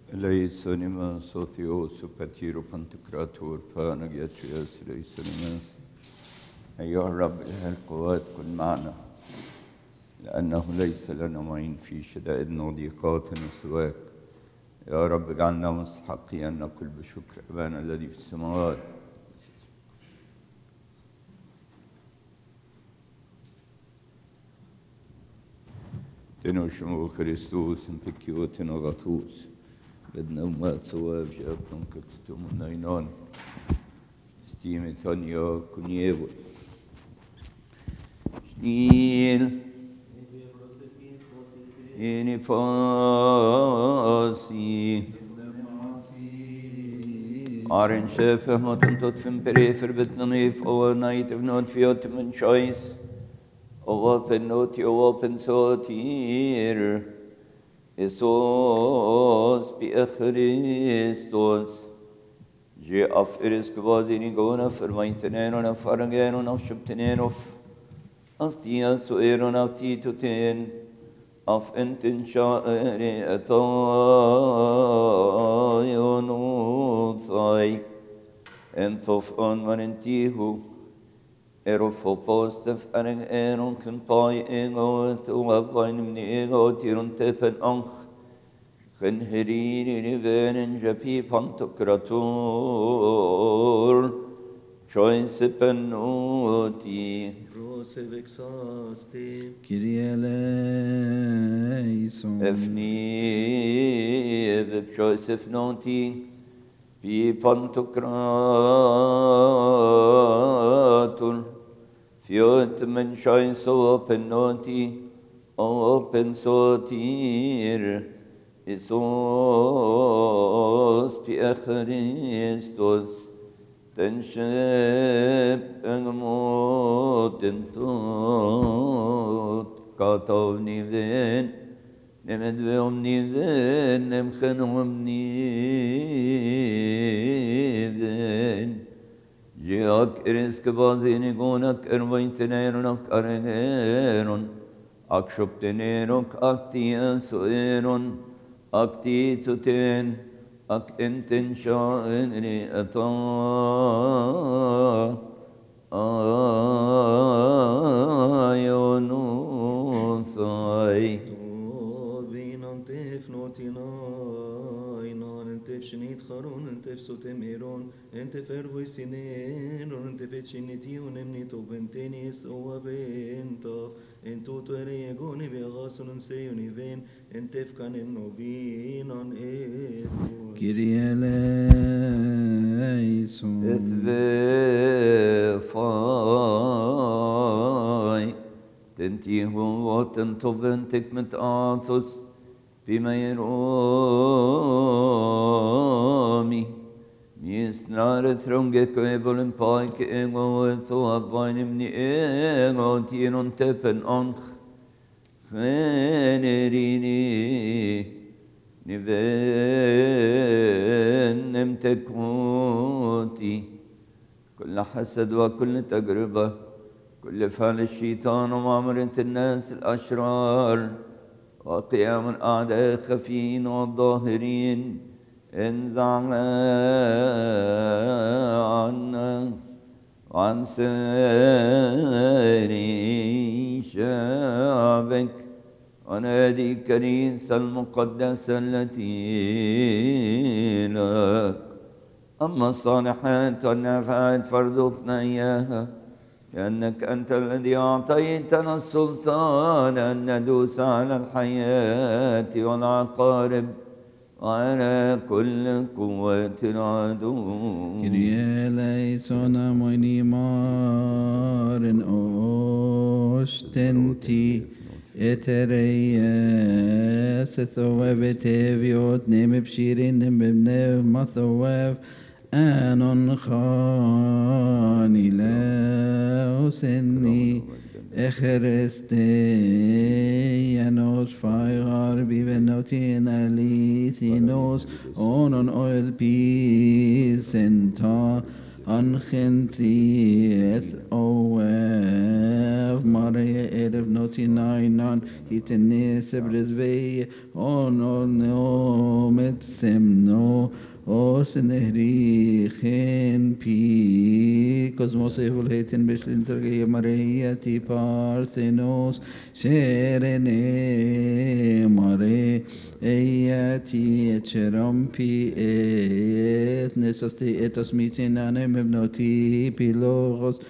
Eleisonimas, Sotheos, Patiro, Pantocrator, Panagiatrias, Eleisonimas. أيها الرب إله القوات كن معنا، لأنه ليس لنا معين في شدائدنا وضيقاتنا سواك. يا رب اجعلنا مستحقين أن نقول بشكر أبانا الذي في السماوات. تنوشمو خريستوس امبكيوتنا غطوس بدنا وما ثواب جاكم كتستم النينان ستيمي تانيا كنيبو شنيل إني فاسي أرن شافه ما تنتط فين بريفر بتنيف أو نايت بنوت فيوت من شايس Open noti, open sotir, Isos bi Christos. Je af iris kvazini gona vermeinteneron af farangeron af shubtenerof, af tia sueron af tituten, af enten shaere etayonuthai, enthof on manentihu, Erofopostef ering eron kun pai ego tu avain ni ego tirun tepen anch gen herini ni venen japi pantokrator choice penoti Rose vexaste Kyrie eleison. efni ev choice noti pi pantokrator Fiot men shines open noti, open sotir, Isos pi Christos, ten shep engmot entot, katov niven, nemedve omniven, nemchen omniven. Jiak eres kvazini gonak ervainteneron aregeron, akshopteneron aktia soeron, akti tuten, ak enten shaenri ata ayonuthai. Tobin antef notinai nan entef shnit kharon entef sotemiron entef ervoisineron entef etchinitiun emnito bentenis oabentaf entuto eregoni begasun enseyoni ven entef kanen nobinan evon. Kyrie eleison. Ethvefai tentihum votentoventik met athos bimeiromi misnare tronge kevelen paik ego etho avainim ni ego tiron tepen anch generini نبنم تكوتي كل حسد وكل تجربة كل فعل الشيطان ومعمرة الناس الأشرار وقيام الأعداء الخفين والظاهرين انزع عنا عن سائر شعبك ونادي الكنيسة المقدسة التي لك أما الصالحات والنافعات فارزقنا إياها لأنك أنت الذي أعطيتنا السلطان أن ندوس على الحياة والعقارب وعلى كل قوة العدو. Kyrie eleison amoini maren ostenti etereia sethoev eteviot nem bshirin nem bnev mathoev anon khani laoseni Echresteanos faigar bivenotin alisinos onon oil pisenta Anchenthieth oev Maria erev noti nainan hitenes ebresvei ono met semno os nehrichen pi cosmos evolhetin beshlin terge Maria ti parthenos sherene mare Eati echerampi et nesosti etos mitinane mebnoti pilogos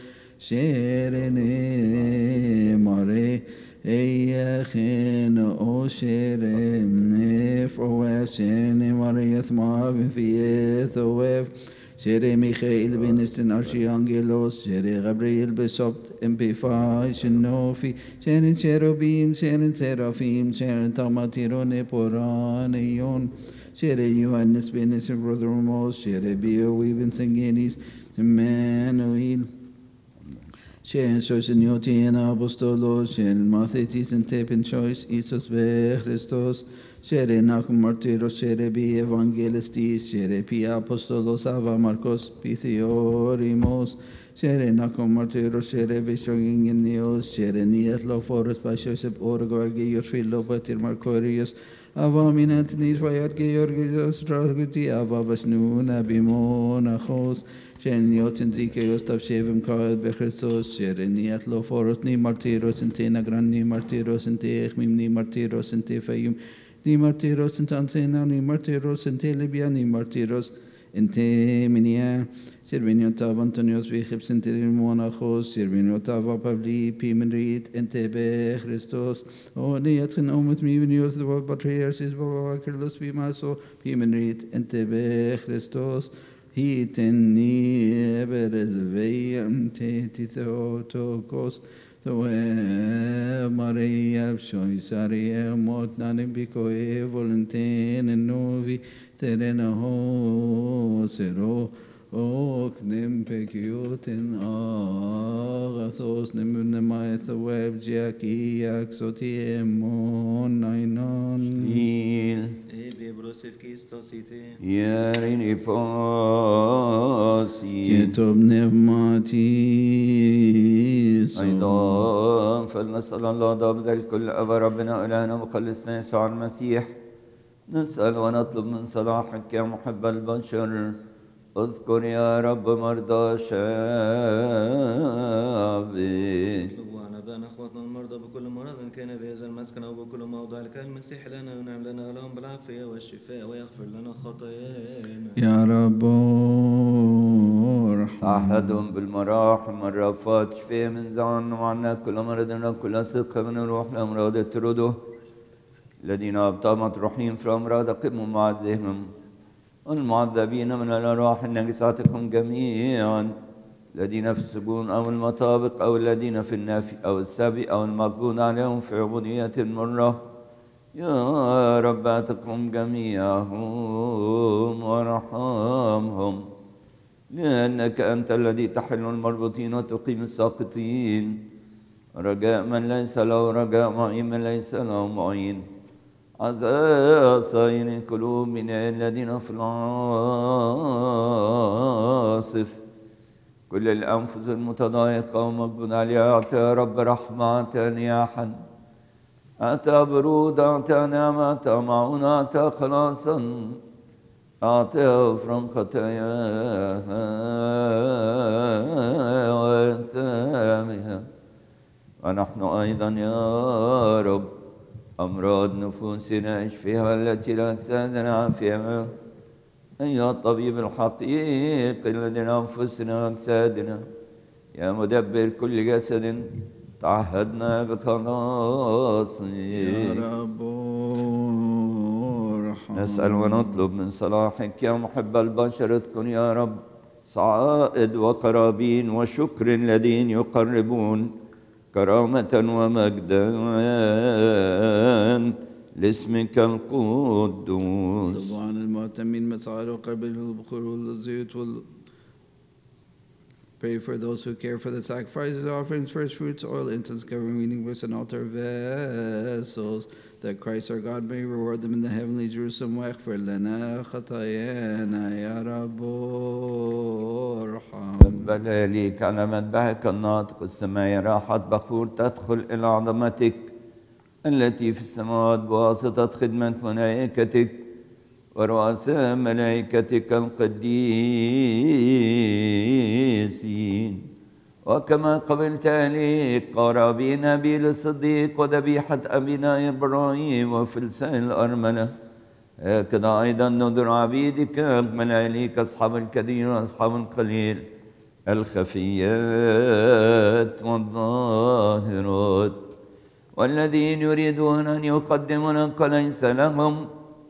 sherene mare Eachen o sherene foev sherene mare thmav fieth oev Shere Michael Benistin Arshi Angelos, Shere Gabriel Besopt Empifai Shinofi, Shere Cherubim, Shere Seraphim, Shere Tamatirone Poranion, Shere Yohannes Benis Brother Mos, Shere Bio Weaving Singenis, Emmanuel. Shere Sosinoti and Apostolos, Shere Mathetis and Tepin Choice, Isos Be Christos, Shere Nakum Martyros, Shere Bi Evangelistis, Shere Pi Apostolos Ava Marcos, Pitheorimos, Shere Nakum Martyros, Shere Bishoginios, Shere Nietlo Forest by Joseph Orgor, Georg Philo, Patir Marcorius, Ava Minant Nirvayat Georgios, Draguti, Ava Basnuna, Bimonachos, Shen Yotin Zikeos, Tavshevim Kaed Bechrisos, Shere Nietlo Forest, Ni Martyros, and Tena Gran, Ni Martyros, and Techmim, Ni Martyros, and Tefayum. Ni martiros en Tansena, ni martiros en Telebia, ni martiros en Temenia. Servinio Tava Antonios Vigips en Telemonachos, Servinio Tava Pavli, Pimenrit en Tebe Christos. O Neatchen Omet Mivenios, the Patriarchs is Baba Carlos Bimaso, Pimenrit en Tebe Christos. Hiten ni Eberes Veyam Tetitotokos. Maria Shoisaria Motnani Bicoe Voluntain and Novi Terena Ho Sero Oknim Pecutin Agathos Nemunamaeth Web Jackie Axotiemon Nainon Ebi Brosef Kistosite Yerini Posi Ketob Nevmati أيضا فلنسأل الله ضابط الكل أبا ربنا إلهنا مخلصنا يسوع المسيح نسأل ونطلب من صلاحك يا محب البشر اذكر يا رب مرضى شعبك وانا بان اخواتنا المرضى بكل مرض كان بهذا المسكن او بكل موضع لك المسيح لنا ونعم لنا لهم بالعافيه والشفاء ويغفر لنا خطايانا يا رب تعهدهم بالمراحم والرأفات شفي من زعن وعنا كل مرضنا كل سقة من روح الأمراض اطرده الذين أبطأ مطروحين في الأمراض قموا معذبهم والمعذبين من الأرواح النجساتكم جميعا الذين في السجون أو المطابق أو الذين في النافي أو السبي أو المقبوض عليهم في عبودية مرة يا رب أتقهم جميعهم وارحمهم لأنك أنت الذي تحل المربوطين وتقيم الساقطين رجاء من ليس له رجاء معين من ليس له معين عزاء صائر القلوب من الذين في العاصف كل الأنفس المتضايقة ومقبوض عليها أعطى يا رب رحمة أعطى نياحا أعطى برود أعطى نعمة أعطى معونة أعطى خلاصا أعطى غفران خطاياها وإثامها ونحن أيضا يا رب أمراض نفوسنا اشفيها التي لا تساعدنا عافيها أيها الطبيب الحقيقي لدينا أنفسنا وأجسادنا يا مدبر كل جسد تعهدنا بخلاصك يا رب نسأل ونطلب من صلاحك يا محب البشر اذكر يا رب صعائد وقرابين وشكر الذين يقربون كرامة ومجدا لاسمك القدوس طبعا المعتمين مسعر وقبل البخور والزيت Pray for those who care for the sacrifices, offerings, first fruits, oil, incense, covering, reading books, and altar vessels, that Christ our God may reward them in the heavenly Jerusalem. واغفر لنا خطايانا يا رب ارحم. تقبل ليك على مذبحك الناطق السماء راحة بخور تدخل إلى عظمتك التي في السماوات بواسطة خدمة ملائكتك ورؤساء ملائكتك القديسين، وكما قبلت عليك قرابين هابيل الصديق وذبيحة أبينا إبراهيم وفلساء الأرملة، هكذا أيضا نذر عبيدك أكمل عليك أصحاب الكثير وأصحاب القليل الخفيات والظاهرات، والذين يريدون أن يقدموا لك ليس لهم،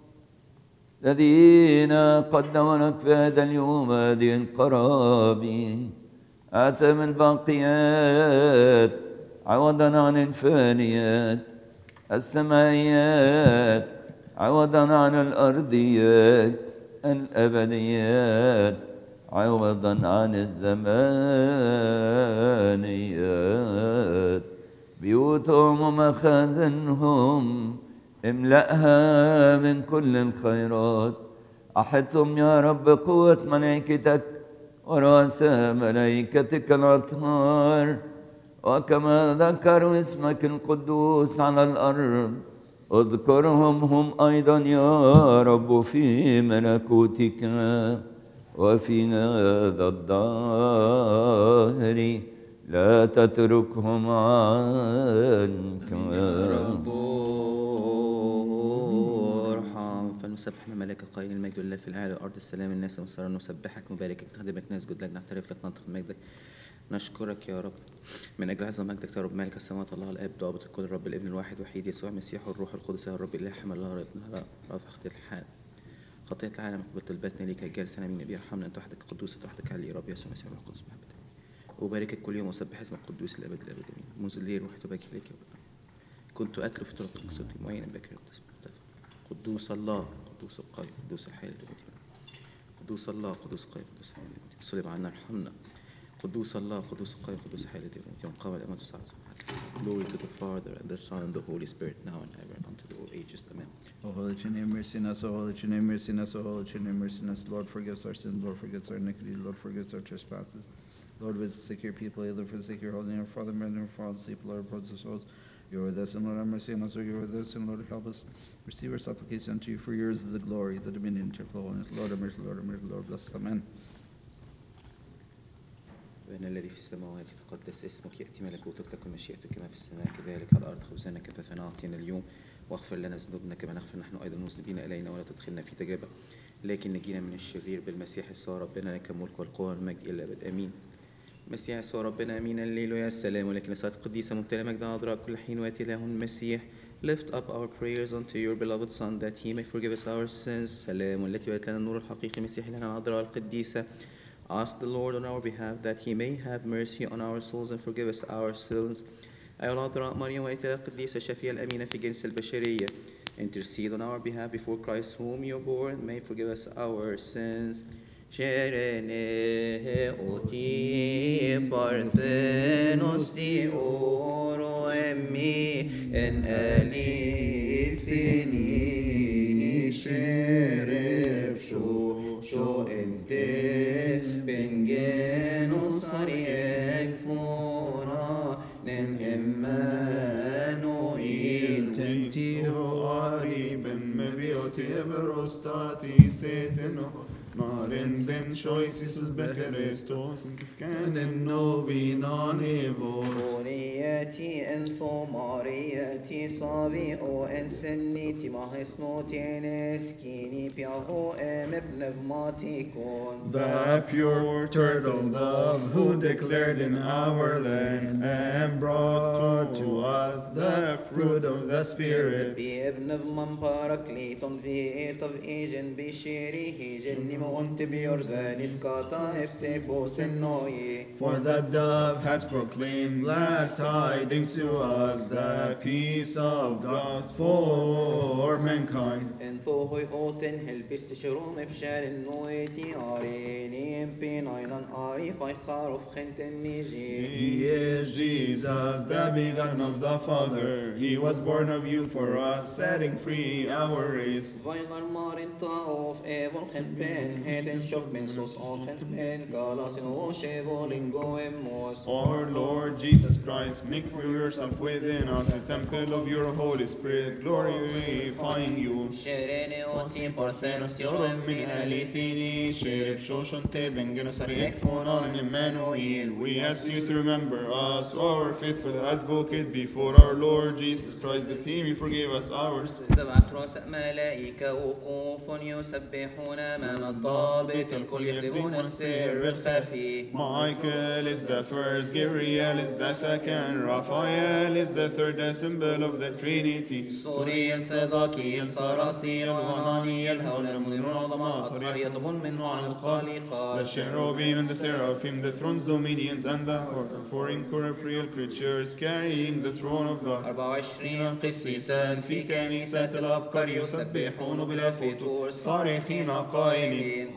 الذين قدموا لك في هذا اليوم هذه القرابين آتم الباقيات عوضا عن الفانيات، السمائيات عوضا عن الأرضيات، الأبديات عوضا عن الزمانيات، بيوتهم ومخازنهم املأها من كل الخيرات، أحطهم يا رب قوة ملائكتك ورؤساء ملائكتك الأطهار، وكما ذكروا اسمك القدوس على الأرض اذكرهم هم أيضا يا رب في ملكوتك وفي هذا الدهر لا تتركهم عنك يا رب ارحم. فنسبح ملائكة قائل المجد لله في الأعلى والأرض السلام الناس وسارة، نسبحك مباركك نخدمك نسجد لك نعترف لك ننطق مجدك نشكرك يا رب من أجل عظم مجدك يا رب مالك السماوات الله الآب ضابط الكل الرب الابن الواحد وحيد يسوع المسيح والروح القدس يا رب إله حمل الله رافع خطية العالم قبل طلباتنا ليك الجالس على يمين أبي ارحمنا أنت وحدك قدوس أنت وحدك علي يا رب يسوع المسيح والروح القدس محبتك وباركك كل يوم وسبح اسمك القدوس الأبد الأبد آمين. منذ الليل روحي تبارك إليك يا رب، كنت أتلو في طرقك صوتي معينا باكر قدوس الله قدوس القائم قدوس الحي قدوس الله قدوس القائم قدوس الحي صلب عنا ارحمنا قدوس الله قدوس القائم قدوس الحي يوم قام الأموات الساعة. Glory to the Father and the Son and the Holy Spirit now and ever unto the all ages. Amen. O Holy Trinity, mercy on us. O Holy Trinity, mercy on us. O Holy Trinity, mercy on us. Lord, forgives our sins. Lord, forgives our iniquities. Lord, forgives our trespasses. Lord, visit your people, either forsake your holy name, Father, murder, fall asleep, Lord, upholds the souls. You are with us, and Lord, have mercy on us. You are with us, and Lord, help us. Receive our supplication unto you, for yours is the glory, the dominion, and holiness. Lord, have mercy, Lord, have mercy, Lord, bless us. Amen. أبانا الذي في السماوات يتقدس اسمك يأتي ملكوتك تكن مشيئتك كما في السماء كذلك على الأرض خبزنا كفافنا أعطينا اليوم واغفر لنا ذنوبنا كما نغفر نحن أيضا المذنبين إلينا ولا تدخلنا في تجربة لكن نجينا من الشرير بالمسيح يسوع ربنا لك الملك والقوة والمجد إلى الأبد آمين. مسيح يسوع ربنا آمين الليل يا السلام ولكن صلاة قديسة ممتلئة مجدا عذراء كل حين وآتي له المسيح. Lift up our prayers unto your beloved Son that he may forgive us our sins. سلام والتي ولت لنا النور الحقيقي مسيح لنا العذراء القديسة. Ask the Lord on our behalf that he may have mercy on our souls and forgive us our sins. أيها العذراء مريم والتي القديسة شفيع الأمينة في جنس البشرية. Intercede on our behalf before Christ whom you bore may forgive us our sins. Sherene oti parthenos ti oro emmi en alithini shereb sho ente bengenos ariek fona nen Emmanuel تنتيهو قريبا مبيوتي بروستاتي سيتنو نارن بن شويسيسوس بكريستوس كيف كان النوبي نانيفو Orieti en thomarieti savi o en semniti mahisnotin eskini piaho pneumatikon. The pure turtle dove who declared in our land and brought to us the fruit of the Spirit. بابن من باrakliton vi etav egen bisherihi jenni For the dove has proclaimed glad tidings to us, the peace of God for mankind. He is Jesus, the begotten of the Father. He was born of you for us, setting free our race. Our Lord Jesus Christ, make for yourself within us a temple of your Holy Spirit, glorifying you. We ask you to remember us, our faithful advocate, before our Lord Jesus Christ, that he may forgive us ours. Michael is the first, Gabriel is the second, Raphael is the third, the symbol of the Trinity. The cherubim and the seraphim, the thrones, dominions, and the four incorporeal creatures carrying the throne of God. 24 قسيسا في كنيسة الأبكار يسبحون بلا فتور صارخين قائلين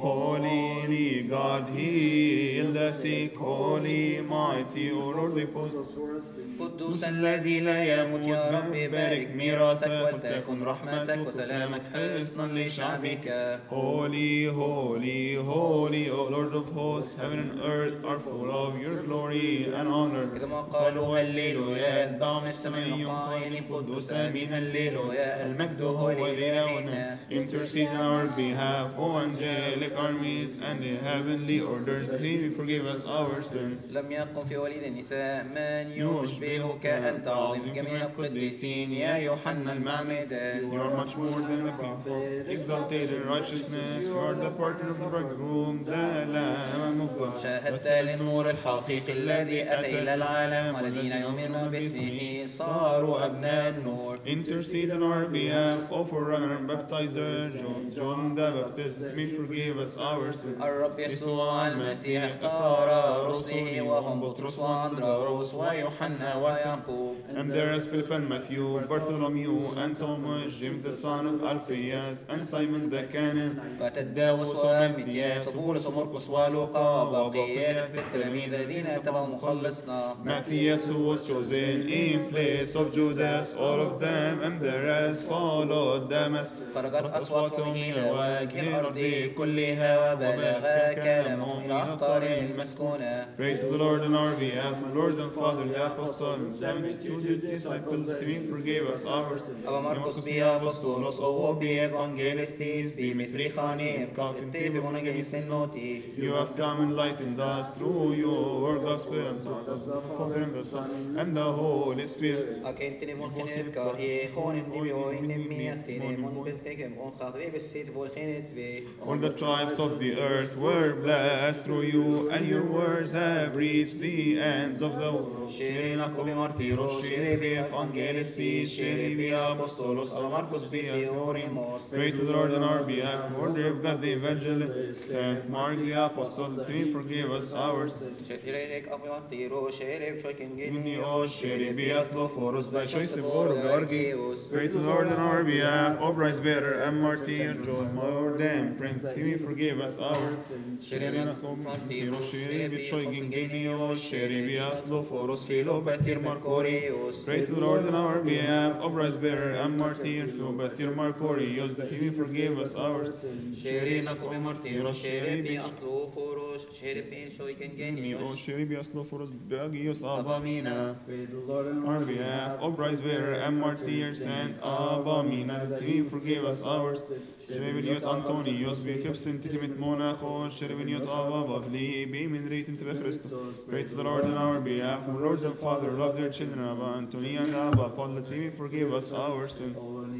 Holy God, heal the sick, holy, mighty, O Lord, repose us. قدوس الذي لا يموت يا رب بارك ميراثك ولتكن رحمتك وسلامك حصنا لشعبك. Holy, holy, holy, O Lord of hosts, heaven and earth are full of your glory and honor. كما قالوا هللويا الدعم السماء قائلين قدوس آمين هللويا المجد هو لإلهنا. Intercede on our behalf, O angelic armies and the heavenly orders, that he may forgive us our sins. لم يكن في وليد النساء من يشبهك أنت عظيم جميع القديسين يا يوحنا المعمدان. You are much more than the prophet, exalted in righteousness. You are the partner of the bridegroom, the Lamb of God. شاهدت للنور الحقيقي الذي أتى إلى العالم والذين يؤمنون باسمه صاروا أبناء النور. Intercede on our behalf, O forerunner and baptizer, John the Baptist, that may forgive us our sins. الرب يسوع المسيح اختار رسله وهم بطرس وأندراوس ويوحنا ويعقوب. And there is Philip and Matthew, Bartholomew and Thomas, James the son of Alphaeus, and Simon the Canon, وتداوس ومتياس وبولس ومرقس ولوقا وبقية التلاميذ الذين اتبعوا مخلصنا. Matthias, who was chosen in place of Judas, all of them and the rest followed Damascus. خرجت أصواتهم إلى وجه الأرض كلها وبلغ كلامهم إلى أقطار المسكونة. Pray to the Lord on our behalf, Lord and Father, the apostles, 72 disciples, that he forgave us our sins. أبا مرقس بي أبسطولوس أو بي إفانجيلستيس بي مثريخاني بكافتي بمونجي سنوتي. You have come and enlightened us through your gospel and taught us the Father and the Son and the Holy Spirit. أكنتني ملخني بكاهي خون النبي وإنمي أكتني من بلتك خاطري بالسيت بولخنت في. All the tribes of the earth were blessed through you, and your words have reached the ends of the world. شيرينا كوبي مارتيروس شيري بي إفانجيلستيس شيري بي أبسطولوس أبا مرقس بي تيوريموس. Pray to the Lord on our behalf, order of God the evangelist, Saint Mark the apostle, that he forgive us our sins. شيريك أبا مارتيروس شيري بشوكين Genios, شيري بي أثلوفوروس, by choice of Lord Georgios. Pray to the Lord on our behalf, O Bryce Better and Martyr John, my Lord and Prince, that he may forgive us our sins. شيرينا كوم مارتيروس شيري بي تشويكين Genios, شيري بي أثلوفوروس فيلو باتير ماركوريوس. Pray to the Lord on our behalf, O Bryce Better and Martyr Philo Bاتير Markorios, that he may forgive us our sins. شيرينا كوبي مارتيروس شيري بي أطلوفوروس شيري بي شويكين Genios, شيري بي أثلوفوروس بأجيوس أبامينا. Pray to the Lord on our behalf, O Bryce Better and Martyr Saint Abamina, that he may forgive us our sins. شربنيوت أنطونيوس بكبسن تتمت موناخو شربنيوت أبا بفلي بمن ريت انت بخريستو. Pray to the Lord on our behalf, our Lord and Father, love their children, Abba Antonia and Abba Paul, that he may forgive us our sins.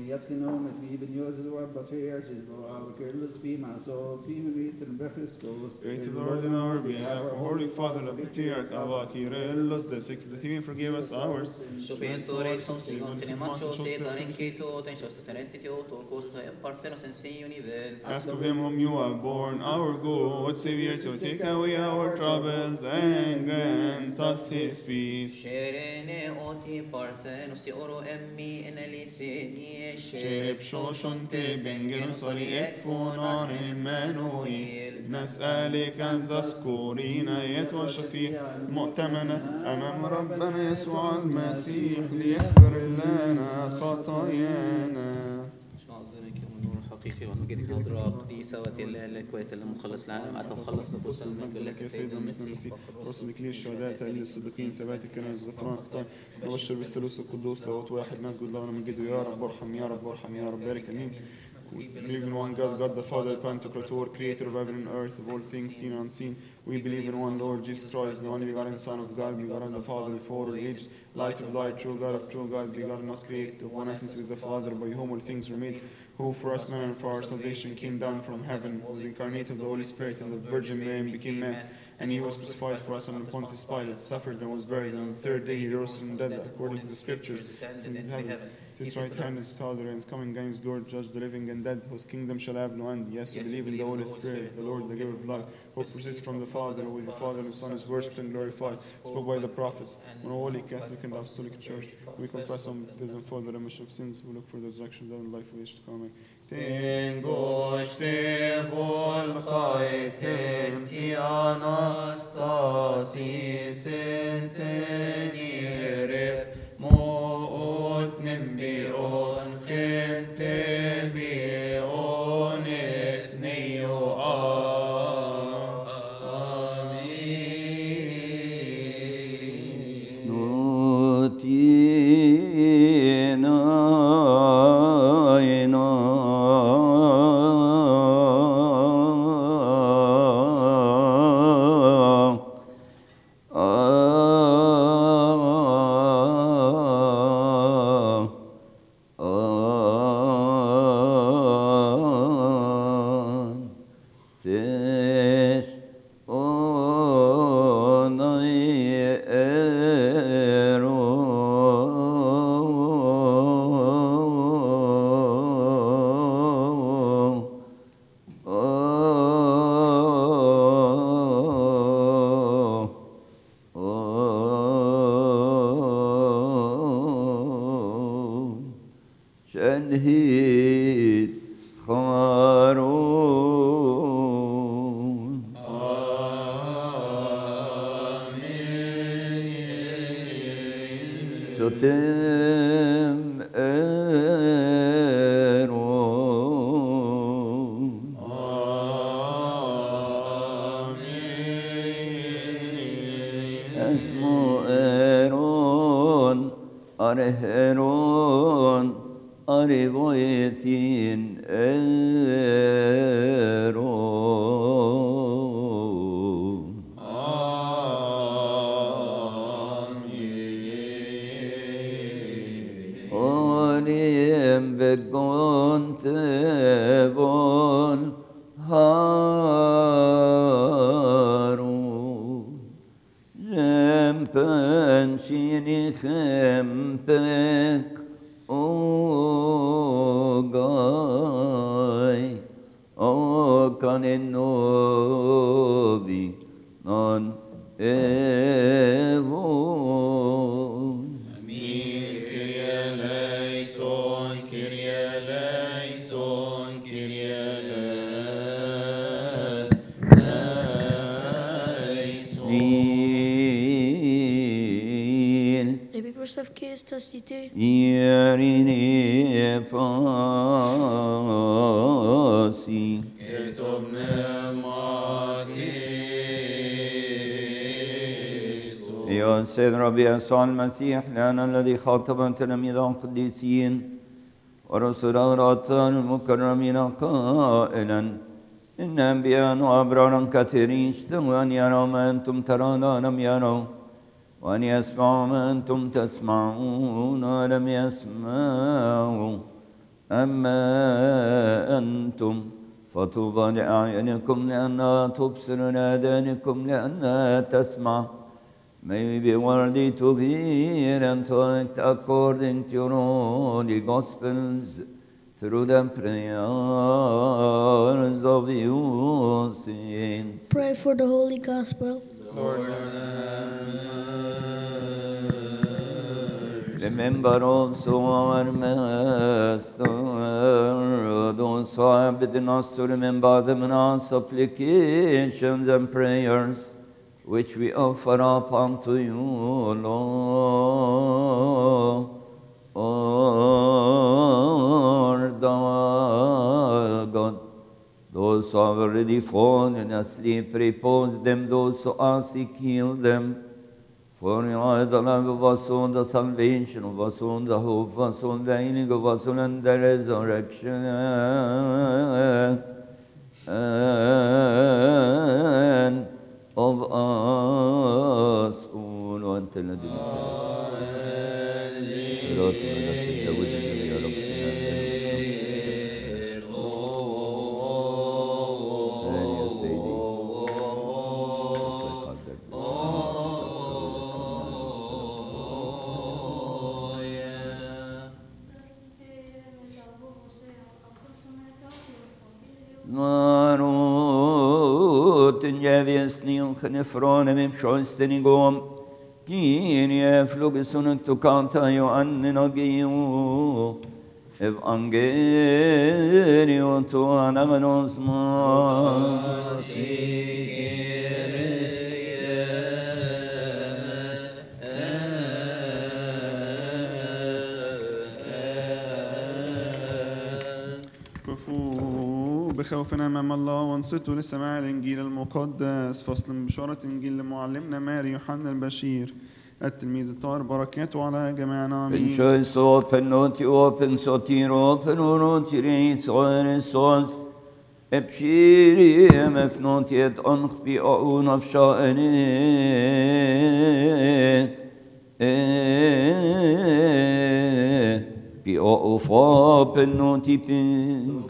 genomen het wie ben Jozef wat Batriarch is, we careless be my soul, Piemen written by Christos. Pray to the Lord in our behalf, for Holy Father of Patriarch Abba Kyrillos the Sixth, that he may forgive us ours. Superiore som sigon telemachos et arenkito, ten shosta ferentitio, to costa e parthenos en se univel. Ask of him whom you have born, our good Savior, to take away our troubles and grant us his peace. Sherene oti parthenos ti oro emmi en elithenie. شرب شوشن تبنجن صريق فونان المانويل نسألك أن تذكرينا يتوى شفيع مؤتمنة أمام ربنا يسوع المسيح ليغفر لنا خطايانا. شعظمك يوم النور الحقيقي والمجد الهضراء قديسة وتلا الكويت المخلص العالم أتى وخلص نفوس المجد لك يا سيدنا المسيح رسلك لي الشهداء تأليل الصديقين ثبات الكنائس غفران خطايا نبشر بالثالوث القدوس لاهوت واحد نسجد له ونمجده يا رب ارحم يا رب ارحم يا رب بارك امين. We believe in one God, God the Father, Pantocrator, creator of heaven and earth, of all things seen and unseen. We believe in one Lord Jesus Christ, the only begotten Son of God, begotten of the Father before all ages, light of light, true God of true God, begotten, not created, of one essence with the Father, by whom all things were made, who for us men and for our salvation came down from heaven, was incarnate of the Holy Spirit and of the Virgin Mary, and became man. And he was crucified for us under Pontius Pilate, suffered and was buried, and on the third day he rose from the dead, according to the Scriptures, ascended to heavens. His right hand is Father, and is coming again his glory, judge the living and dead, whose kingdom shall have no end. Yes, we believe in the Holy Spirit, the Lord, the giver of life, who proceeds from the Father, with the Father and the Son is worshipped and glorified, spoke by the prophets, one holy Catholic and Apostolic Church. We confess our baptism for the remission of sins. We look for the resurrection of the life of age to come. Tengoște volhait henti anastasis entenire moot nembion gente bion esneo Cité. يا سيد ربي يسوع المسيح لنا الذي خاطب تلاميذه القديسين ورسله الأطهار المكرمين قائلا إن أنبياء وأبرارا كثيرين اشتهوا أن يروا ما أنتم ترون ولم يروا وأن يسمعوا ما أنتم تسمعون ولم يسمعوا أما أنتم فطوبى لأعينكم لأنها تبصر آذانكم لأنها تسمع. May we be worthy to hear and to act according to your holy Gospels through the prayers of you saints. Pray for the Holy Gospel. Remember also our Master, those who have bidden us to remember them in our supplications and prayers, which we offer up unto you, Lord our God. Those who have already fallen asleep, repose them. Those who are sick, heal them. For you are the love of us all, the salvation of us all, the hope of us all, the healing of us all, and the resurrection of us all. Until the Nefron med sjösten igång. Kyrie flogesunen to kanta jo annen og geo. Evangelio to anamenos mas. بخوفنا أمام الله وانصتوا لسماع الإنجيل المقدس. فصل من بشارة إنجيل لمعلمنا ماري يوحنا البشير التلميذ الطاهر، بركاته على جميعنا آمين. Pensos open noti open sotir open noti reits oeresos epshiri mefnoti et onch bi aun of shaene bi of open noti pin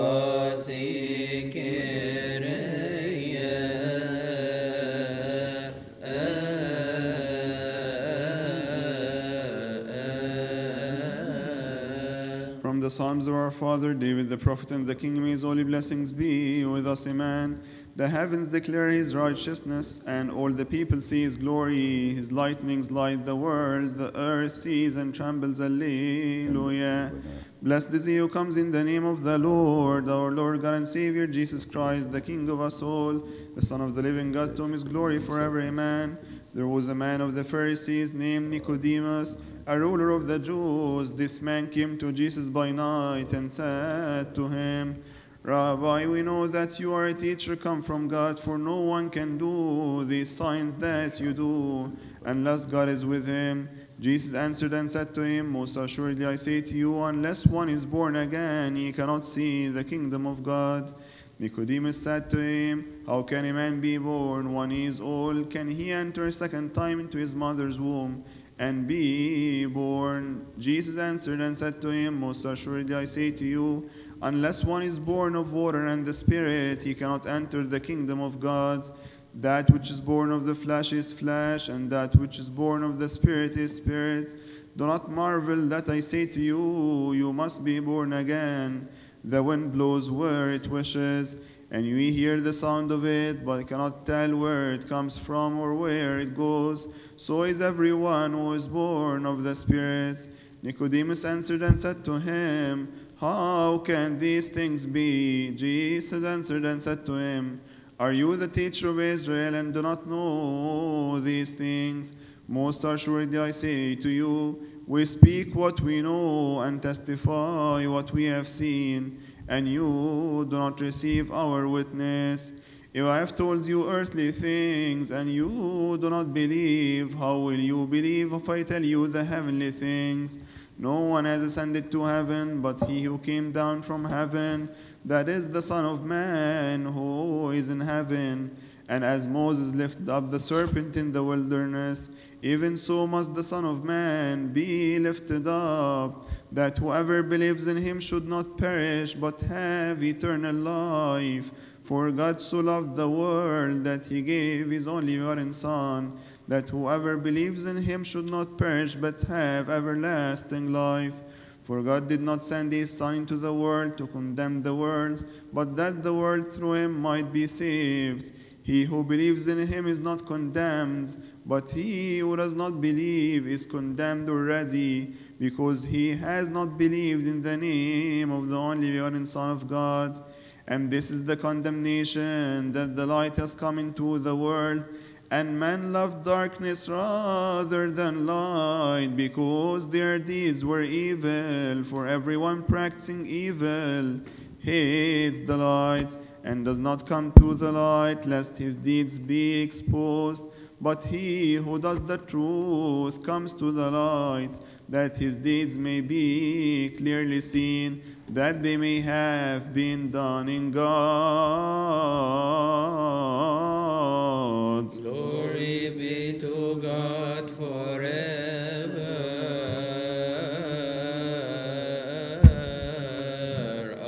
From the Psalms of our father David the prophet and the king, may his holy blessings be with us, amen. The heavens declare his righteousness, and all the people see his glory. His lightnings light the world, the earth sees and trembles, alleluia. Blessed is he who comes in the name of the Lord, our Lord God and Savior, Jesus Christ, the King of us all, the Son of the living God, to whom is glory forever, amen. There was a man of the Pharisees named Nicodemus, a ruler of the Jews. This man came to Jesus by night and said to him, Rabbi, we know that you are a teacher come from God, for no one can do these signs that you do unless God is with him. Jesus answered and said to him, Most assuredly I say to you, unless one is born again, he cannot see the kingdom of God. Nicodemus said to him, How can a man be born 1 year old? Can he enter a second time into his mother's womb and be born? Jesus answered and said to him, Most assuredly I say to you, unless one is born of water and the Spirit, he cannot enter the kingdom of God. That which is born of the flesh is flesh, and that which is born of the Spirit is spirit. Do not marvel that I say to you, you must be born again. The wind blows where it wishes, and you hear the sound of it, but cannot tell where it comes from or where it goes. So is everyone who is born of the Spirit. Nicodemus answered and said to him, How can these things be? Jesus answered and said to him, Are you the teacher of Israel and do not know these things? Most assuredly I say to you, we speak what we know and testify what we have seen, and you do not receive our witness. If I have told you earthly things and you do not believe, how will you believe if I tell you the heavenly things? No one has ascended to heaven but he who came down from heaven, that is the Son of Man who is in heaven. And as Moses lifted up the serpent in the wilderness, even so must the Son of Man be lifted up, that whoever believes in him should not perish, but have eternal life. For God so loved the world that he gave his only begotten Son, that whoever believes in him should not perish, but have everlasting life. For God did not send his Son into the world to condemn the world, but that the world through him might be saved. He who believes in him is not condemned, but he who does not believe is condemned already, because he has not believed in the name of the only begotten Son of God. And this is the condemnation, that the light has come into the world, and men loved darkness rather than light, because their deeds were evil. For everyone practicing evil hates the light, and does not come to the light, lest his deeds be exposed. But he who does the truth comes to the light, that his deeds may be clearly seen, that they may have been done in God. Glory be to God forever.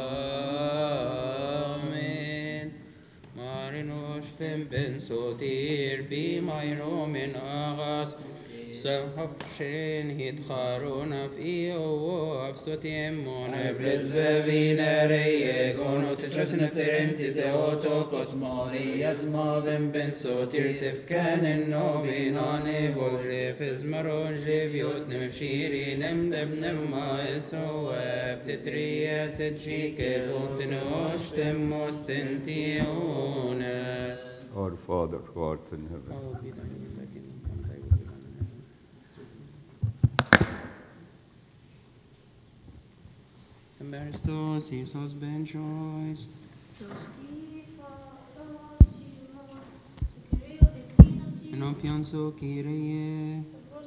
Amen. Marinostem ben sotir bi myromen agas. Sahafshen hit charona fi of sotiemon ebres vevinere gono tchasna terenti se auto cosmoli asmaven ben sotir tefkan no vinane volje fezmaron jeviot nemshiri nem debnem maeso abtetria sedjike fontenoshtem mostentione. Our Father who art in heaven, Embaristos, Jesus Ben Joyce. Non pienso Kyrie.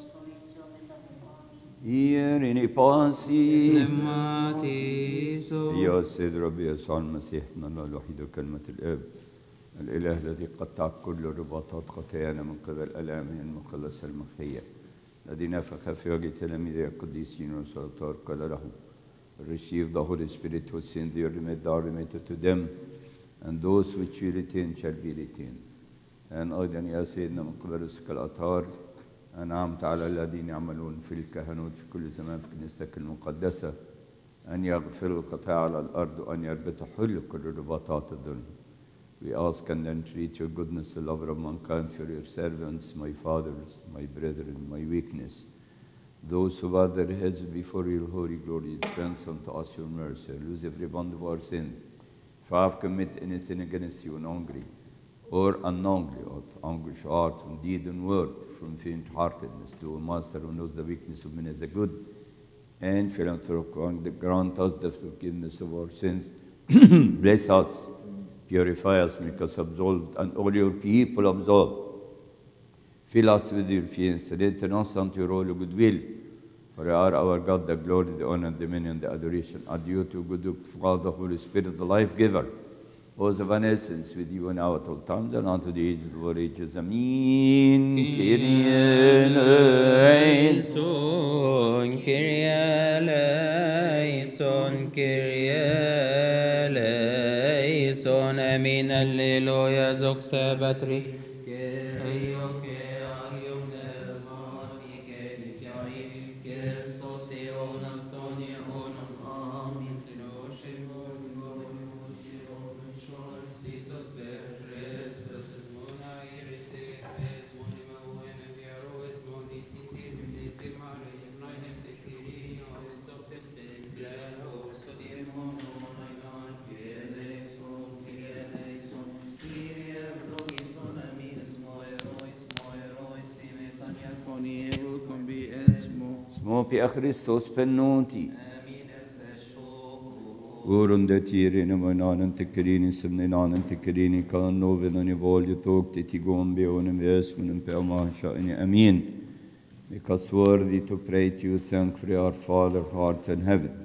إيريني بانسي Nematiso. يا سيد ربي يسوع المسيح من الله الوحيد وكلمة الآب الإله الذي قطع كل رباطات خطايانا من قبل آلامه المخلصة المخفية الذي نفخ في وجه تلاميذه القديسين والسلطات قال له receive the Holy Spirit whose sins you remit are remitted to them and those which you retain shall be retained. and أيضا يا سيدنا من قبل رزق الأطهار أنعمت على الذين يعملون في الكهنوت في كل زمان في كنيستك المقدسة أن يغفر القطاع على الأرض وأن يربط حل كل رباطات الظلم. We ask and entreat your goodness, the lover of mankind, for your servants, my fathers, my brethren, my weakness, those who bow their heads before your holy glory, grant unto us your mercy, lose every bond of our sins. If I have committed any sin against you knowingly or unknowingly, or anguish heart, and deed and word, from faint-heartedness, to a master who knows the weakness of men as a good and philanthropic, and grant us the forgiveness of our sins. Bless us, purify us, make us absolved, and all your people absolved. Fill us with your fear, strengthen us unto your holy goodwill. For you are our God, the glory, the honor, the dominion, the adoration. Adieu to good Father, Holy Spirit, the life giver, who is of an essence with you now at all times and unto the age of all ages. Amen. Kyrie eleison, Kyrie eleison, Kyrie eleison. Amen. Alleluia. Zog sabatri. Smopi a Christos pennuti. Urun det tirine moinanen tekerini semninanen tekerini kan novenan I volje tog till tigombe och en väsmen på amasha in amen. Because worthy to pray to you, thank for our Father, heart in heaven.